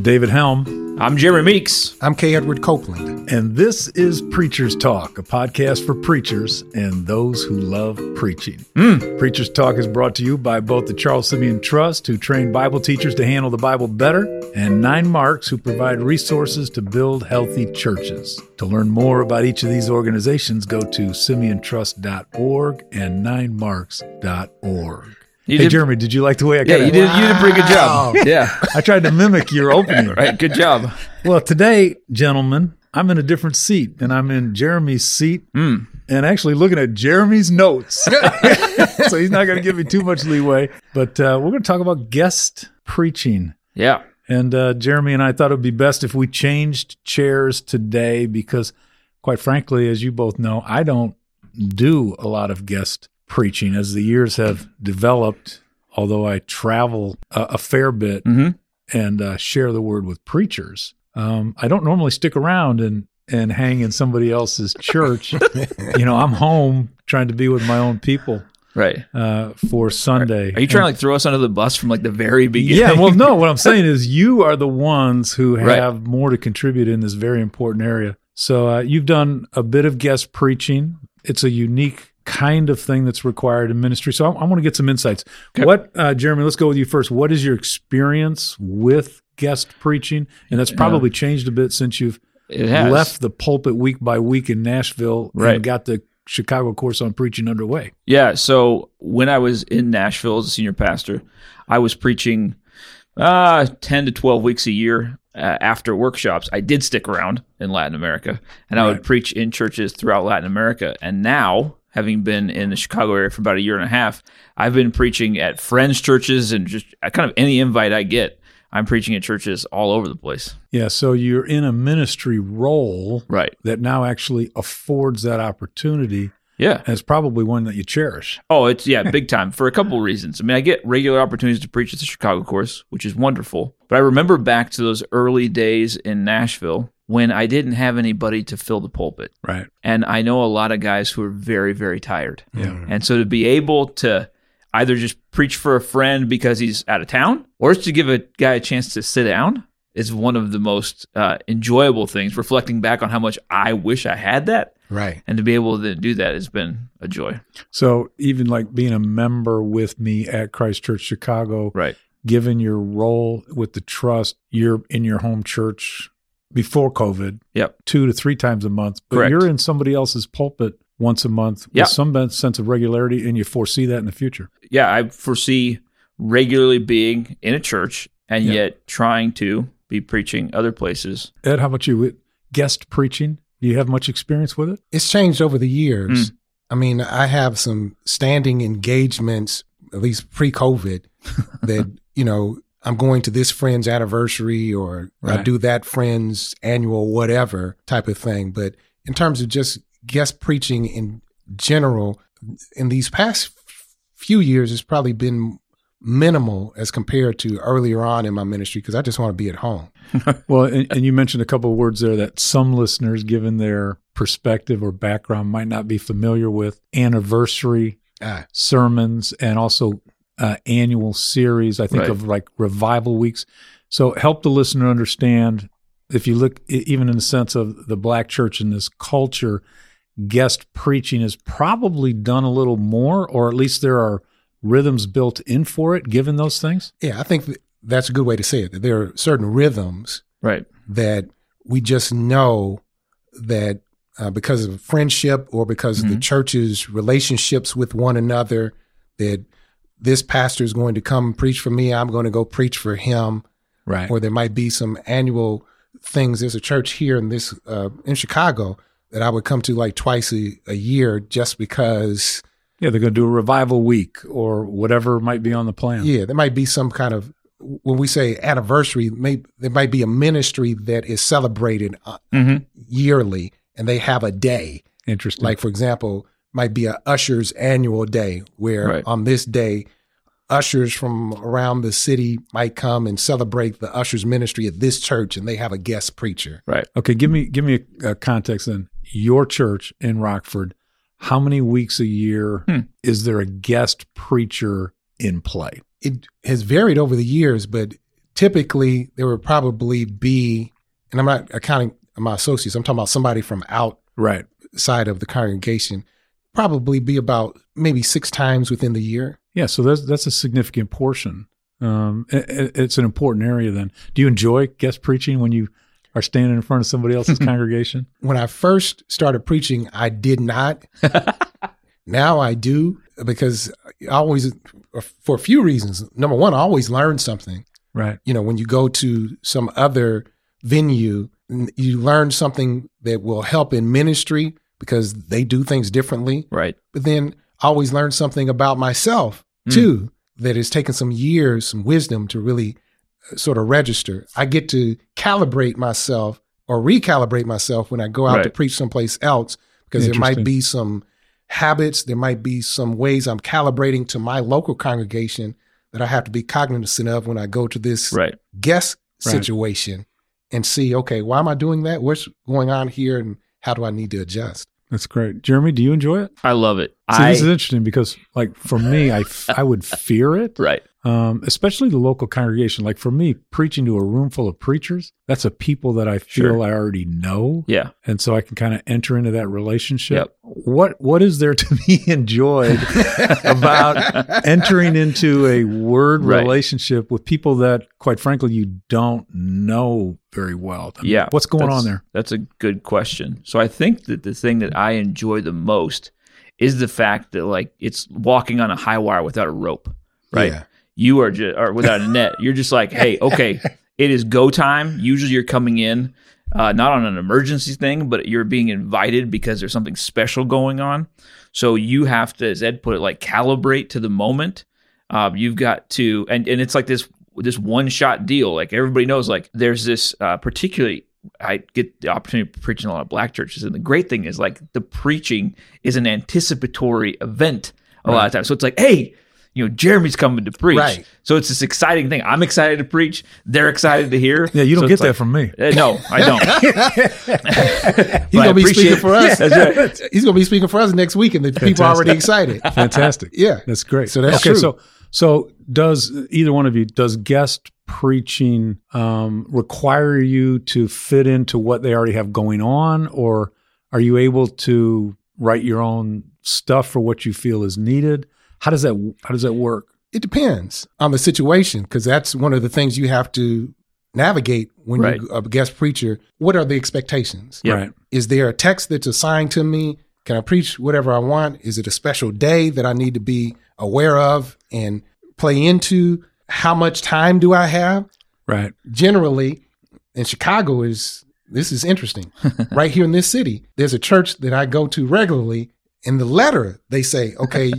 I'm David Helm. I'm Jeremy Meeks. I'm K. Edward Copeland. And this is Preacher's Talk, a podcast for preachers and those who love preaching. Preacher's Talk is brought to you by both the Charles Simeon Trust, who train Bible teachers to handle the Bible better, and 9 Marks, who provide resources to build healthy churches. To learn more about each of these organizations, go to simeontrust.org and 9marks.org. Jeremy, did you like the way I you did a pretty good job. Yeah. I tried to mimic your opening. Right, good job. Well, today, gentlemen, I'm in a different seat, and I'm in Jeremy's seat and actually looking at Jeremy's notes. So he's not going to give me too much leeway. But we're going to talk about guest preaching. Yeah. And Jeremy and I thought it would be best if we changed chairs today because, quite frankly, as you both know, I don't do a lot of guest preaching as the years have developed, although I travel a fair bit and share the word with preachers. I don't normally stick around and hang in somebody else's church. I'm home trying to be with my own people. Right. For Sunday. Are you trying to throw us under the bus from like the very beginning? Yeah, well, no, what I'm saying is you are the ones who have more to contribute in this very important area. So you've done a bit of guest preaching. It's a unique kind of thing that's required in ministry. So I want to get some insights. Okay. What, Jeremy, let's go with you first. What is your experience with guest preaching? And that's probably changed a bit since you've left the pulpit week by week in Nashville and got the Chicago course on preaching underway. Yeah. So when I was in Nashville as a senior pastor, I was preaching 10 to 12 weeks a year after workshops. I did stick around in Latin America, and I would preach in churches throughout Latin America. And now, having been in the Chicago area for about a year and a half, I've been preaching at friends' churches and just kind of any invite I get. I'm preaching at churches all over the place. Yeah, so you're in a ministry role that now actually affords that opportunity. Yeah. And it's probably one that you cherish. Oh, it's big time for a couple of reasons. I mean, I get regular opportunities to preach at the Chicago course, which is wonderful. But I remember back to those early days in Nashville when I didn't have anybody to fill the pulpit. Right. And I know a lot of guys who are very, very tired. Yeah. And so to be able to either just preach for a friend because he's out of town, or to give a guy a chance to sit down is one of the most enjoyable things, reflecting back on how much I wish I had that. Right. And to be able to do that has been a joy. So even like being a member with me at Christ Church Chicago, given your role with the trust, you're in your home church before COVID, 2 to 3 times a month, but you're in somebody else's pulpit once a month with some sense of regularity, and you foresee that in the future. Yeah, I foresee regularly being in a church and yet trying to be preaching other places. Ed, how about you? Guest preaching? Do you have much experience with it? It's changed over the years. I mean, I have some standing engagements, at least pre-COVID, that, I'm going to this friend's anniversary or I do that friend's annual whatever type of thing. But in terms of just guest preaching in general, in these past few years, it's probably been minimal as compared to earlier on in my ministry because I just want to be at home. Well, and you mentioned a couple of words there that some listeners, given their perspective or background, might not be familiar with: anniversary sermons and also annual series. I think of like revival weeks. So help the listener understand, if you look even in the sense of the Black church in this culture, guest preaching is probably done a little more, or at least there are rhythms built in for it, given those things? Yeah, I think that's a good way to say it. That there are certain rhythms that we just know that because of friendship or because of the church's relationships with one another, that this pastor is going to come preach for me, I'm going to go preach for him. Right. Or there might be some annual things. There's a church here in Chicago that I would come to like twice a year just because. Yeah, they're going to do a revival week or whatever might be on the plan. Yeah, there might be some kind of, when we say anniversary, there might be a ministry that is celebrated yearly and they have a day. Interesting. Like, for example, might be a Ushers annual day where on this day, ushers from around the city might come and celebrate the ushers ministry at this church, and they have a guest preacher. Right. Okay. Give me a context then. Your church in Rockford, how many weeks a year is there a guest preacher in play? It has varied over the years, but typically there would probably be, and I'm not accounting my associates, I'm talking about somebody from outside of the congregation, probably be about maybe 6 times within the year. Yeah, so that's a significant portion. It's an important area then. Do you enjoy guest preaching when you are standing in front of somebody else's congregation? When I first started preaching, I did not. Now I do, because I always, for a few reasons. Number one, I always learn something. Right. You know, when you go to some other venue, you learn something that will help in ministry because they do things differently. Right. But then I always learn something about myself too, that has taken some years, some wisdom to really sort of register. I get to calibrate myself or recalibrate myself when I go out to preach someplace else, because there might be some habits, there might be some ways I'm calibrating to my local congregation that I have to be cognizant of when I go to this guest situation and see, okay, why am I doing that? What's going on here, and how do I need to adjust? That's great. Jeremy, do you enjoy it? I love it. See, this is interesting because, like, for me, I would fear it. Right. Especially the local congregation. Like, for me, preaching to a room full of preachers, that's a people that I feel I already know. Yeah. And so I can kind of enter into that relationship. Yep. What is there to be enjoyed about entering into a word relationship with people that, quite frankly, you don't know very well? I mean, what's going on there? That's a good question. So I think that the thing that I enjoy the most is the fact that, like, it's walking on a high wire without a rope, right? Yeah. You are just, or without a net. You're just like, hey, okay, it is go time. Usually you're coming in, not on an emergency thing, but you're being invited because there's something special going on. So you have to, as Ed put it, like, calibrate to the moment. You've got to, and it's like this one-shot deal. Like, everybody knows, like, there's this particularly, I get the opportunity of preaching a lot of black churches, and the great thing is, like, the preaching is an anticipatory event a lot of times. So it's like, hey, you know, Jeremy's coming to preach. Right. So it's this exciting thing. I'm excited to preach. They're excited to hear. Yeah, you don't get that from me. No, I don't. He's going to be speaking for us. That's right. He's going to be speaking for us next week, and the people are already excited. Fantastic. Yeah. That's great. So that's true. So does either one of you, does guest preaching require you to fit into what they already have going on, or are you able to write your own stuff for what you feel is needed? How does that work? It depends on the situation, because that's one of the things you have to navigate when you're a guest preacher. What are the expectations? Yeah. Right. Is there a text that's assigned to me? Can I preach whatever I want? Is it a special day that I need to be aware of and play into? How much time do I have? Right. Generally, in Chicago, this is interesting. Right here in this city, there's a church that I go to regularly. In the letter, they say, okay,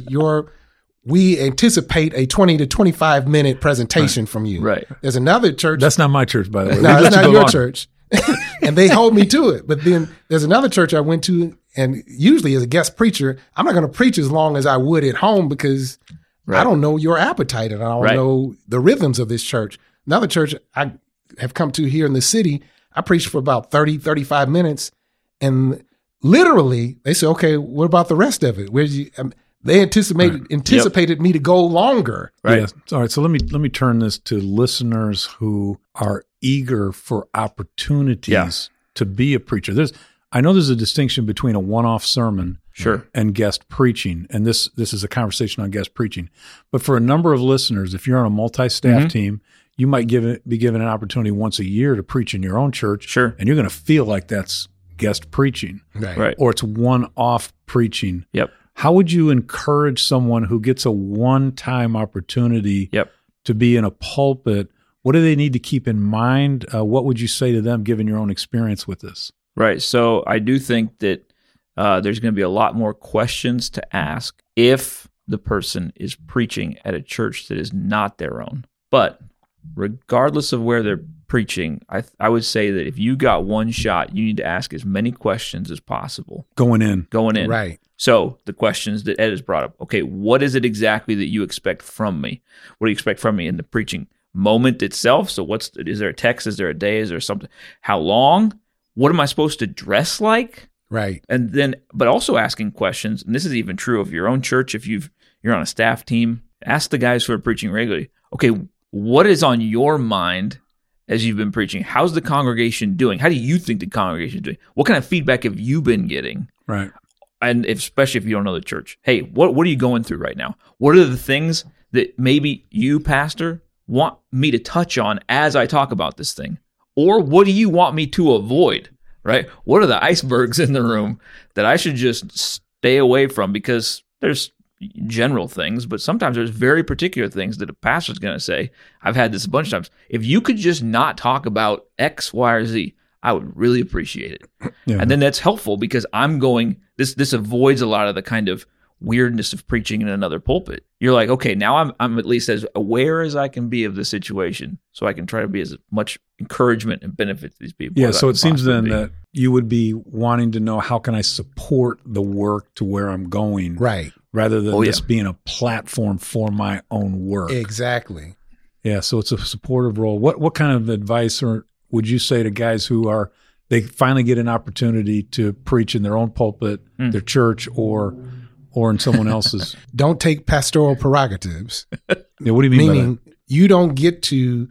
we anticipate a 20 to 25 minute presentation from you. Right. There's another church. That's not my church, by the way. No, that's not your church. And they hold me to it. But then there's another church I went to, and usually as a guest preacher, I'm not going to preach as long as I would at home, because I don't know your appetite and I don't know the rhythms of this church. Another church I have come to here in the city, I preached for about 30, 35 minutes, and literally they say, okay, what about the rest of it? They anticipated me to go longer. Right. Yeah. All right. So let me turn this to listeners who are eager for opportunities to be a preacher. I know there's a distinction between a one-off sermon and guest preaching, and this is a conversation on guest preaching. But for a number of listeners, if you're on a multi-staff team, you might be given an opportunity once a year to preach in your own church. Sure. And you're going to feel like that's guest preaching. Right. Or it's one-off preaching. Yep. How would you encourage someone who gets a one-time opportunity to be in a pulpit? What do they need to keep in mind? What would you say to them, given your own experience with this? Right. So I do think that there's going to be a lot more questions to ask if the person is preaching at a church that is not their own. But regardless of where they're preaching, I would say that if you got one shot, you need to ask as many questions as possible. Going in. Right. So the questions that Ed has brought up, okay, what is it exactly that you expect from me? What do you expect from me in the preaching moment itself? So is there a text? Is there a day? Is there something? How long? What am I supposed to dress like? Right. And then, but also asking questions, and this is even true of your own church. If you're on a staff team, ask the guys who are preaching regularly, okay, what is on your mind as you've been preaching? How's the congregation doing? How do you think the congregation is doing? What kind of feedback have you been getting? Right. And especially if you don't know the church. Hey, what are you going through right now? What are the things that maybe you, pastor, want me to touch on as I talk about this thing? Or what do you want me to avoid? Right? What are the icebergs in the room that I should just stay away from? Because there's general things, but sometimes there's very particular things that a pastor's going to say. I've had this a bunch of times. If you could just not talk about X, Y, or Z, I would really appreciate it. Yeah. And then that's helpful because I'm going, this avoids a lot of the kind of weirdness of preaching in another pulpit. You're like, okay, now I'm at least as aware as I can be of the situation, so I can try to be as much encouragement and benefit to these people. Yeah, so it seems then that you would be wanting to know, how can I support the work to where I'm going? Right. Rather than this being a platform for my own work. Exactly. Yeah, so it's a supportive role. What kind of advice would you say to guys who they finally get an opportunity to preach in their own pulpit, their church, or in someone else's? Don't take pastoral prerogatives. Yeah, what do you mean Meaning, by that? You don't get to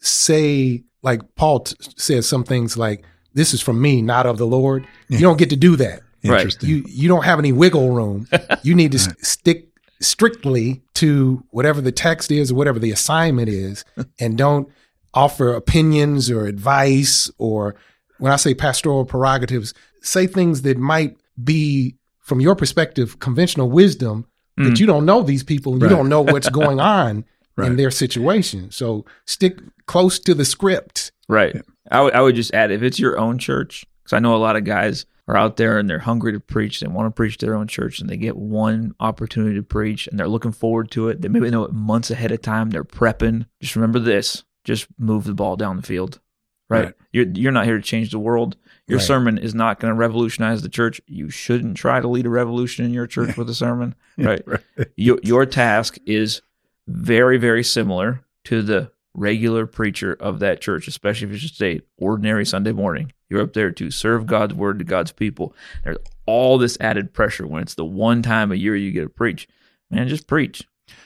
say, like Paul says some things like, this is from me, not of the Lord. You don't get to do that. Interesting. You don't have any wiggle room. You need to stick strictly to whatever the text is or whatever the assignment is, and don't offer opinions or advice, or when I say pastoral prerogatives, say things that might be, from your perspective, conventional wisdom, but you don't know these people and you don't know what's going on in their situation. So stick close to the script. Right. Yeah. I would just add, if it's your own church, because I know a lot of guys are out there and they're hungry to preach. They want to preach their own church, and they get one opportunity to preach and they're looking forward to it. They maybe know it months ahead of time. They're prepping. Just remember this. Just move the ball down the field. Right? You're not here to change the world. Your sermon is not going to revolutionize the church. You shouldn't try to lead a revolution in your church with a sermon. Right? Your task is very, very similar to the regular preacher of that church, especially if it's just an ordinary Sunday morning. You're up there to serve God's word to God's people. There's all this added pressure when it's the one time a year you get to preach. Man, just preach.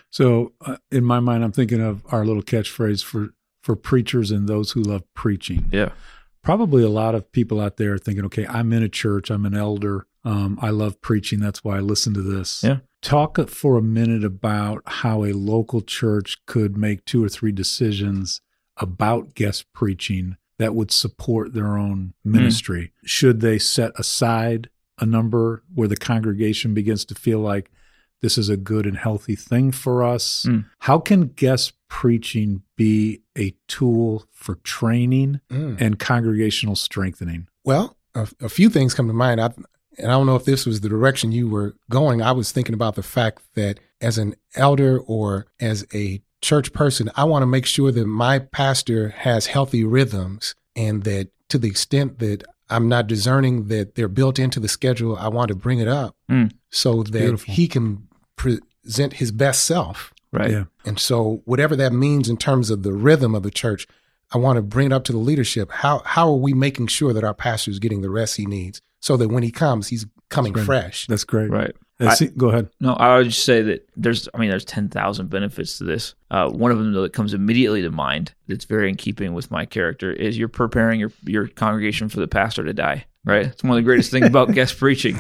So in my mind, I'm thinking of our little catchphrase for preachers and those who love preaching. Yeah. Probably a lot of people out there are thinking, okay, I'm in a church, I'm an elder, I love preaching, that's why I listen to this. Yeah. Talk for a minute about how a local church could make 2 or 3 decisions about guest preaching that would support their own ministry. Should they set aside a number where the congregation begins to feel like this is a good and healthy thing for us? How can guest preaching be a tool for training and congregational strengthening? Well, a few things come to mind. And I don't know if this was the direction you were going. I was thinking about the fact that as an elder or as a church person, I want to make sure that my pastor has healthy rhythms, and that to the extent that I'm not discerning that they're built into the schedule, I want to bring it up so that he can present his best self. Right. Yeah. And so whatever that means in terms of the rhythm of the church, I want to bring it up to the leadership. How are we making sure that our pastor is getting the rest he needs so that when he comes, he's coming fresh? That's great. Right. Go ahead. No, I would just say that there's 10,000 benefits to this. One of them that comes immediately to mind that's very in keeping with my character is you're preparing your congregation for the pastor to die. Right? It's one of the greatest things about guest preaching.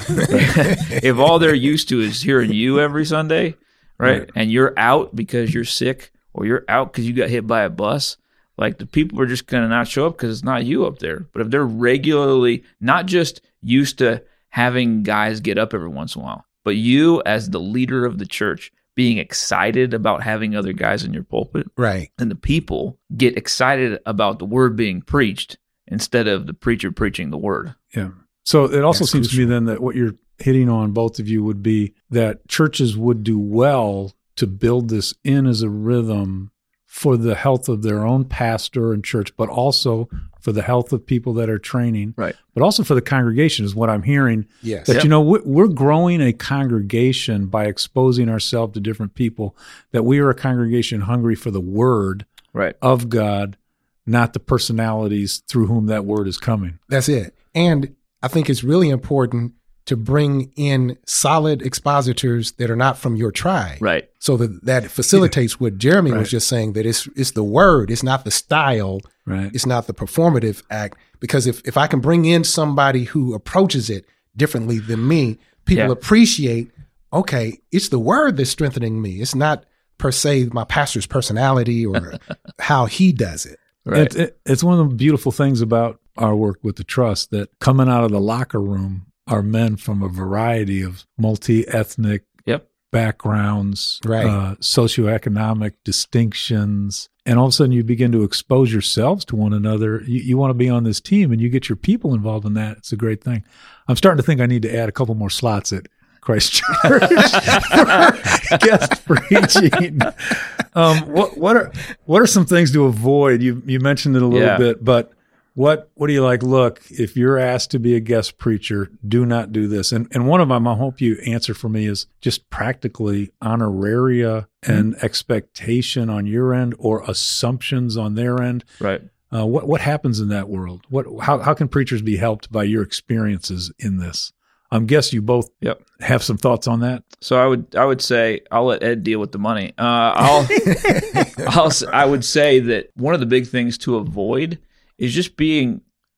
If all they're used to is hearing you every Sunday, right? And you're out because you're sick, or you're out because you got hit by a bus, like the people are just going to not show up because it's not you up there. But if they're regularly not just used to having guys get up every once in a while, but you as the leader of the church being excited about having other guys in your pulpit, right? And the people get excited about the word being preached instead of the preacher preaching the word. Yeah. So it also seems to me then that what you're hitting on, both of you, would be that churches would do well to build this in as a rhythm for the health of their own pastor and church, but also for the health of people that are training, right? But also for the congregation is what I'm hearing. Yes. That, we're growing a congregation by exposing ourselves to different people, that we are a congregation hungry for the word of God, not the personalities through whom that word is coming. That's it. And I think it's really important to bring in solid expositors that are not from your tribe. Right. So that facilitates what Jeremy was just saying, that it's the word, it's not the style, it's not the performative act. Because if I can bring in somebody who approaches it differently than me, people appreciate, okay, it's the word that's strengthening me. It's not per se my pastor's personality or how he does it. Right. It's one of the beautiful things about our work with the Trust, that coming out of the locker room are men from a variety of multi-ethnic backgrounds, socioeconomic distinctions. And all of a sudden you begin to expose yourselves to one another. You want to be on this team, and you get your people involved in that. It's a great thing. I'm starting to think I need to add a couple more slots at Christ Church for guest preaching. What are some things to avoid? You mentioned it a little bit, but what do you like? Look, if you're asked to be a guest preacher, do not do this. And one of them, I hope you answer for me, is just practically honoraria and expectation on your end, or assumptions on their end. Right. What happens in that world? How can preachers be helped by your experiences in this? I'm guessing you both have some thoughts on that. So I would say, I'll let Ed deal with the money. I would say that one of the big things to avoid is just being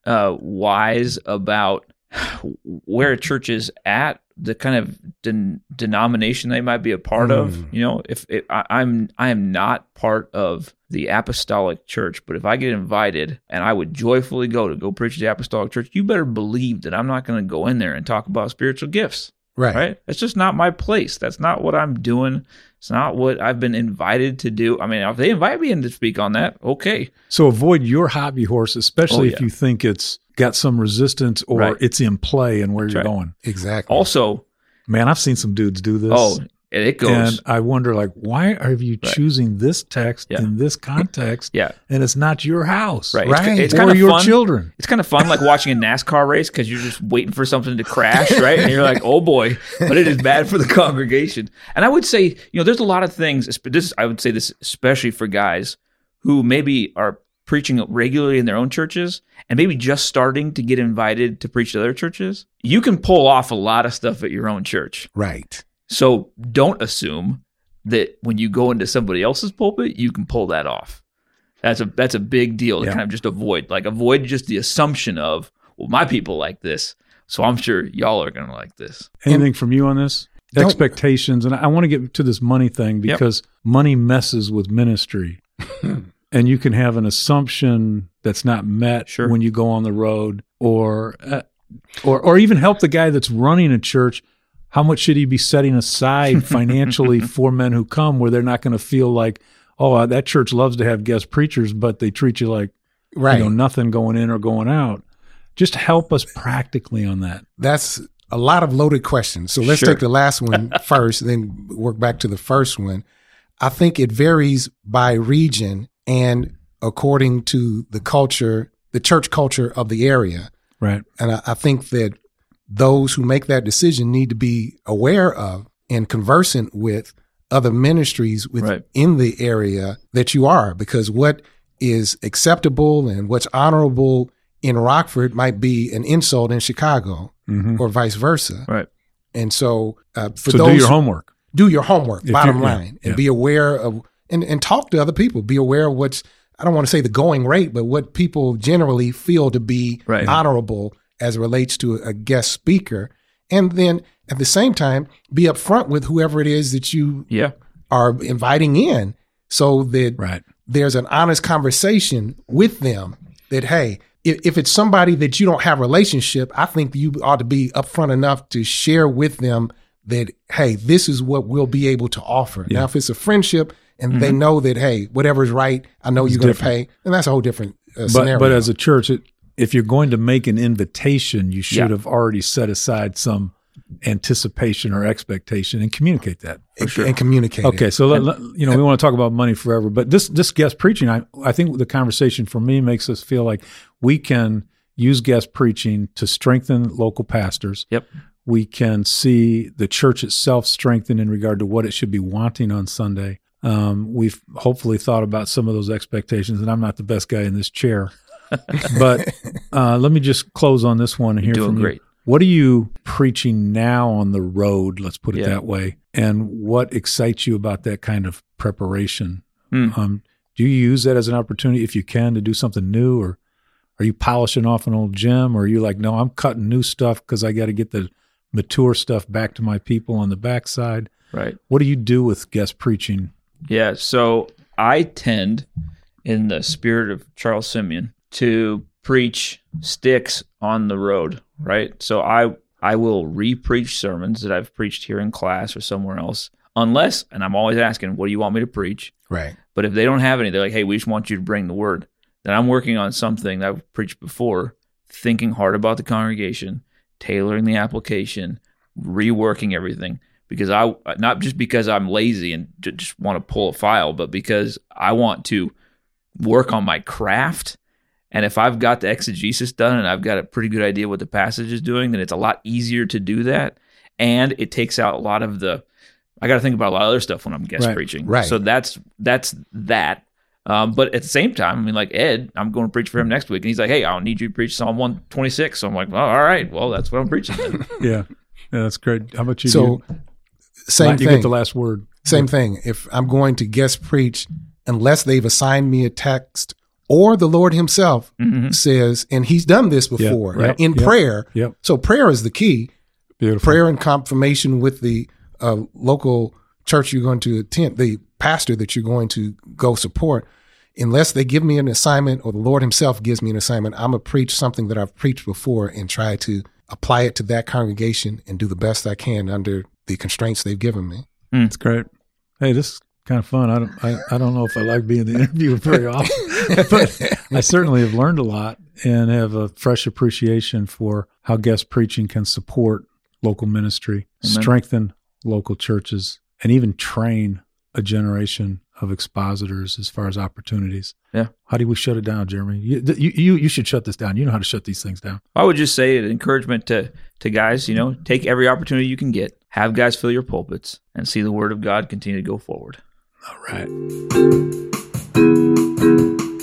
wise about where a church is at, the kind of denomination they might be a part of. You know, if I am not part of the apostolic church, but if I get invited and I would joyfully go preach at the apostolic church, you better believe that I'm not going to go in there and talk about spiritual gifts. Right. That's just not my place. That's not what I'm doing. It's not what I've been invited to do. I mean, if they invite me in to speak on that, okay. So avoid your hobby horse, especially if you think it's got some resistance or it's in play and where you're going. Exactly. Also, man, I've seen some dudes do this. Oh, it goes. And I wonder, like, why are you choosing this text in this context? And it's not your house, right? It's kind or of your fun. Children. It's kind of fun, like watching a NASCAR race, because you're just waiting for something to crash, right? And you're like, oh boy, but it is bad for the congregation. And I would say, there's a lot of things. I would say this especially for guys who maybe are preaching regularly in their own churches and maybe just starting to get invited to preach to other churches. You can pull off a lot of stuff at your own church, right? So don't assume that when you go into somebody else's pulpit, you can pull that off. That's a big deal to kind of just avoid just the assumption of, well, my people like this, so I'm sure y'all are going to like this. Anything from you on this? Expectations. And I want to get to this money thing, because money messes with ministry. And you can have an assumption that's not met when you go on the road, or even help the guy that's running a church. How much should he be setting aside financially for men who come, where they're not going to feel like, oh, that church loves to have guest preachers, but they treat you like nothing going in or going out. Just help us practically on that. That's a lot of loaded questions. So let's take the last one first, then work back to the first one. I think it varies by region and according to the culture, the church culture of the area. Right. And I think that those who make that decision need to be aware of and conversant with other ministries within the area that you are, because what is acceptable and what's honorable in Rockford might be an insult in Chicago, or vice versa. Right. And so do your homework. Do your homework, bottom line, and be aware of, and talk to other people. Be aware of what's, I don't want to say the going rate, but what people generally feel to be honorable as it relates to a guest speaker. And then at the same time, be upfront with whoever it is that you are inviting in, so that there's an honest conversation with them that, hey, if it's somebody that you don't have a relationship, I think you ought to be upfront enough to share with them that, hey, this is what we'll be able to offer. Now, if it's a friendship and they know that, hey, whatever's right, I know you're going to pay, and that's a whole different scenario. But as a church, if you're going to make an invitation, you should have already set aside some anticipation or expectation and communicate that. And communicate. Okay, so we want to talk about money forever, but this guest preaching, I think the conversation for me makes us feel like we can use guest preaching to strengthen local pastors. Yep. We can see the church itself strengthen in regard to what it should be wanting on Sunday. We've hopefully thought about some of those expectations, and I'm not the best guy in this chair. But let me just close on this one and hear from you. What are you preaching now on the road? Let's put it that way. And what excites you about that kind of preparation? Do you use that as an opportunity, if you can, to do something new, or are you polishing off an old gem, or are you like, no, I'm cutting new stuff because I got to get the mature stuff back to my people on the backside? Right. What do you do with guest preaching? Yeah, so I tend, in the spirit of Charles Simeon, to preach sticks on the road, right? So I will re-preach sermons that I've preached here in class or somewhere else, unless, and I'm always asking, what do you want me to preach? Right. But if they don't have any, they're like, hey, we just want you to bring the word. Then I'm working on something that I've preached before, thinking hard about the congregation, tailoring the application, reworking everything. Because not just because I'm lazy and just want to pull a file, but because I want to work on my craft. And if I've got the exegesis done and I've got a pretty good idea what the passage is doing, then it's a lot easier to do that. And it takes out a lot of I got to think about a lot of other stuff when I'm guest preaching. Right. So that's that. But at the same time, I mean, like Ed, I'm going to preach for him next week. And he's like, hey, I'll need you to preach Psalm 126. So I'm like, well, all right. Well, that's what I'm preaching then. Yeah, that's great. How about you? So same thing. You get the last word. Same thing. If I'm going to guest preach, unless they've assigned me a text or the Lord himself says, and he's done this before in prayer. Yep. So prayer is the key. Beautiful. Prayer and confirmation with the local church you're going to attend, the pastor that you're going to go support. Unless they give me an assignment or the Lord himself gives me an assignment, I'm going to preach something that I've preached before and try to apply it to that congregation and do the best I can under the constraints they've given me. That's great. Hey, this is kind of fun. I don't know if I like being the interviewer very often, but I certainly have learned a lot and have a fresh appreciation for how guest preaching can support local ministry, strengthen local churches, and even train a generation of expositors as far as opportunities. Yeah. How do we shut it down, Jeremy? You should shut this down. You know how to shut these things down. I would just say an encouragement to guys, take every opportunity you can get, have guys fill your pulpits, and see the word of God continue to go forward. All right.